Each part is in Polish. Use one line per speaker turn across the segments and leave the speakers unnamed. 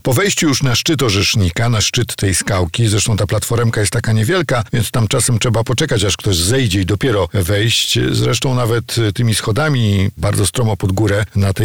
Po wejściu już na szczyt Orzesznika, na szczyt tej skałki, zresztą ta platformka jest taka niewielka, więc tam czasem trzeba poczekać, aż ktoś zejdzie i dopiero wejść. Zresztą nawet tymi schodami bardzo stromo pod górę na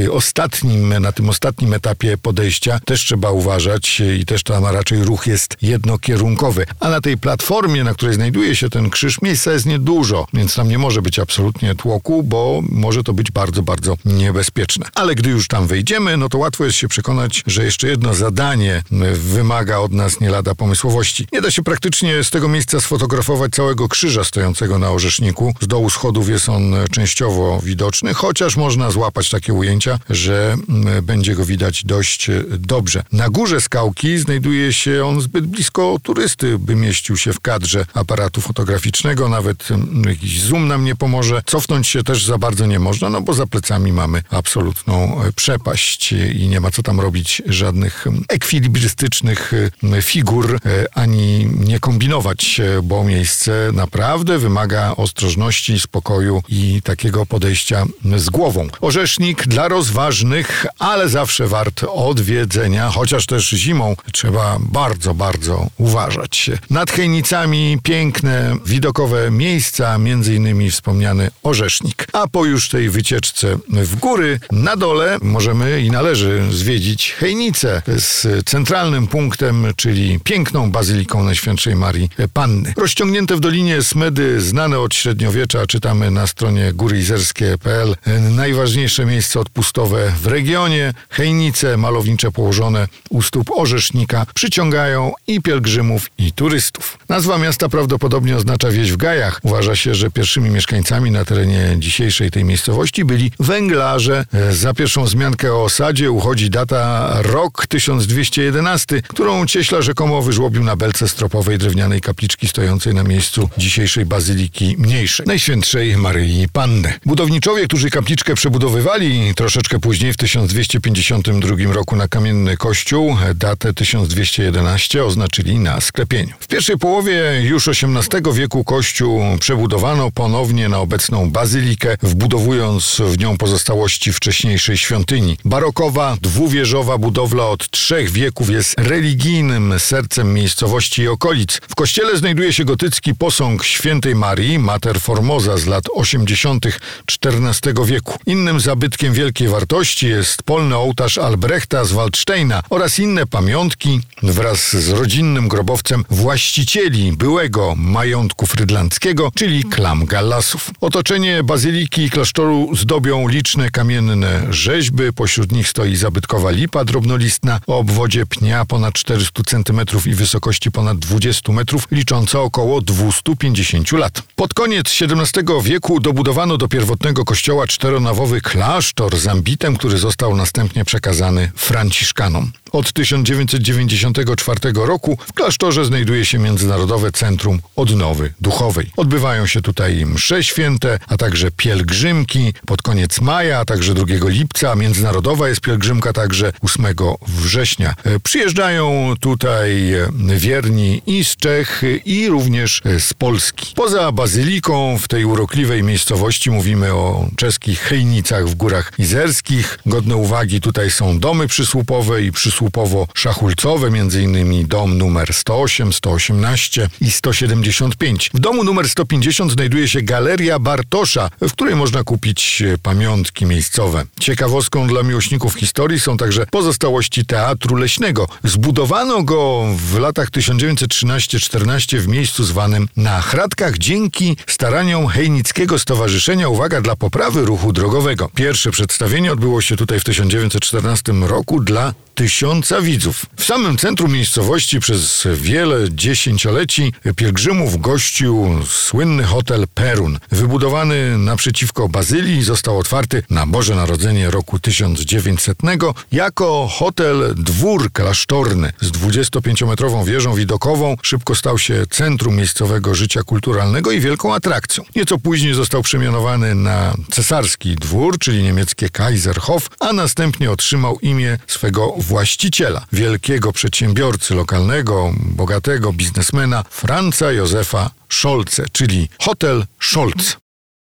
tym ostatnim etapie podejścia też trzeba uważać i też tam raczej ruch jest jednokierunkowy. A na tej platformie, na której znajduje się ten krzyż, miejsca jest niedużo, więc tam nie może być absolutnie tłoku, bo może to być bardzo, bardzo niebezpieczne. Ale gdy już tam wejdziemy, no to łatwo jest się przekonać, że jeszcze jedno zadanie wymaga od nas nie lada pomysłowości. Nie da się praktycznie z tego miejsca sfotografować całego krzyża stojącego na Orzeszniku. Z dołu schodów jest on częściowo widoczny, chociaż można złapać takie ujęcia, że będzie go widać dość dobrze. Na górze skałki znajduje się on zbyt blisko turysty, by mieścił się w kadrze aparatu fotograficznego. Nawet jakiś zoom nam nie pomoże. Cofnąć się też za bardzo nie można, no bo za plecami mamy absolutną przepaść i nie ma co tam robić żadnych ekwilibrystycznych figur, ani nie kombinować, bo miejsce naprawdę wymaga ostrożności, spokoju i takiego podejścia z głową. Orzesznik dla rozważnych, ale zawsze wart odwiedzenia, chociaż też zimą trzeba bardzo, bardzo uważać. Nad Chejnicami piękne, widokowe miejsca, między innymi wspomniany Orzesznik. A po już tej wycieczce w góry, na dole możemy i należy zwiedzić Chejnice z centralnym punktem, czyli piękną bazyliką Najświętszej Marii Panny. Rozciągnięte w Dolinie Smedy, znane od średniowiecza, czytamy na stronie góryizerskie.pl. Najważniejsze miejsce odpustowe w regionie. Chejnice malownicze położone u stóp Orzesznika przyciągają i pielgrzymów, i turystów. Nazwa miasta prawdopodobnie oznacza wieś w gajach. Uważa się, że pierwszymi mieszkańcami na terenie dzisiejszej tej miejscowości byli węglarze. Za pierwszą wzmiankę o osadzie uchodzi data rok 1211, którą Cieśla rzekomo wyżłobił na belce stropowej drewnianej kapliczki stojącej na miejscu dzisiejszej bazyliki mniejszej, Najświętszej Maryi Panny. Budowniczowie, którzy kapliczkę przebudowywali troszeczkę później, w 1252 roku na kamienny kościół, datę 1211 oznaczyli na sklepieniu. W pierwszej połowie już XVIII wieku kościół przebudowano ponownie na obecną bazylikę, wbudowując w nią pozostałości wcześniejszej świątyni. Barokowa, dwuwieżowa budowla od 3 wieków jest religijnym sercem miejscowości i okolic. W kościele znajduje się gotycki posąg świętej Marii, Mater Formosa z lat 80. XIV wieku. Innym zabytkiem wielkiej wartości jest polny ołtarz Albrechta z Waldsteina oraz inne pamiątki wraz z rodzinnym grobowcem właścicieli byłego majątku frydlandzkiego, czyli Klam Gallasów. Otoczenie bazyliki i klasztoru zdobią liczne kamienne rzeźby. Pośród nich stoi zabytkowa lipa drobnolistna o obwodzie pnia ponad 400 cm i wysokości ponad 20 metrów, licząca około 250 lat. Pod koniec XVII wieku dobudowano do pierwotnego kościoła 4-nawowy klasztor z ambitem, który został następnie przekazany franciszkanom. Od 1994 roku w klasztorze znajduje się Międzynarodowe Centrum Odnowy Duchowej. Odbywają się tutaj msze święte, a także pielgrzymki pod koniec maja, a także 2 lipca. Międzynarodowa jest pielgrzymka także 8 września. Przyjeżdżają tutaj wierni i z Czech, i również z Polski. Poza bazyliką w tej urokliwej miejscowości mówimy o czeskich Chejnicach w Górach Izerskich. Godne uwagi tutaj są domy przysłupowe i przysłupowo-szachulcowe, m.in. dom numer 108, 118 i 175. W domu numer 150 znajduje się Galeria Bartosza, w której można kupić pamiątki miejscowe. Ciekawostką dla miłośników historii są także pozostałości Teatru Leśnego. Zbudowano go w latach 1913-14 w miejscu zwanym Na Chratkach dzięki staraniom Chejnickiego Stowarzyszenia, uwaga, dla poprawy ruchu drogowego. Pierwsze przedstawienie odbyło się tutaj w 1914 roku dla 1000 widzów. W samym centrum miejscowości przez wiele dziesięcioleci pielgrzymów gościł słynny hotel Perun. Wybudowany naprzeciwko bazylii, został otwarty na Boże Narodzenie roku 1900 jako hotel dwór klasztorny z 25-metrową wieżą widokową. Szybko stał się centrum miejscowego życia kulturalnego i wielką atrakcją. Nieco później został przemianowany na cesarski dwór, czyli niemieckie Kaiserhof, a następnie otrzymał imię swego właściciela, wielkiego przedsiębiorcy lokalnego, bogatego biznesmena Franza Józefa Scholze, czyli Hotel Scholz.